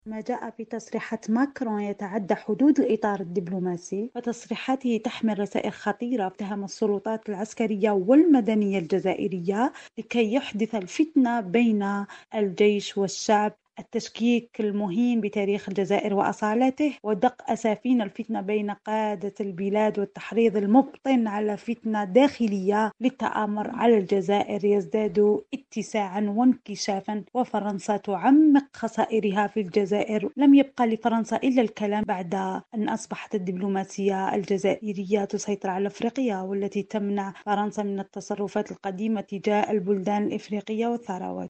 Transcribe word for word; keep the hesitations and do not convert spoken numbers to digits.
ما جاء في تصريحات ماكرون يتعدى حدود الإطار الدبلوماسي، فتصريحاته تحمل رسائل خطيرة اتهم السلطات العسكرية والمدنية الجزائرية لكي يحدث الفتنة بين الجيش والشعب، التشكيك المهين بتاريخ الجزائر وأصالته، ودق أسافين الفتنة بين قادة البلاد، والتحريض المبطن على فتنة داخلية للتآمر على الجزائر يزداد اتساعا وانكشافا. وفرنسا تعمق خسائرها في الجزائر. لم يبقى لفرنسا إلا الكلام بعد أن أصبحت الدبلوماسية الجزائرية تسيطر على أفريقيا، والتي تمنع فرنسا من التصرفات القديمة تجاه البلدان الإفريقية والثروات.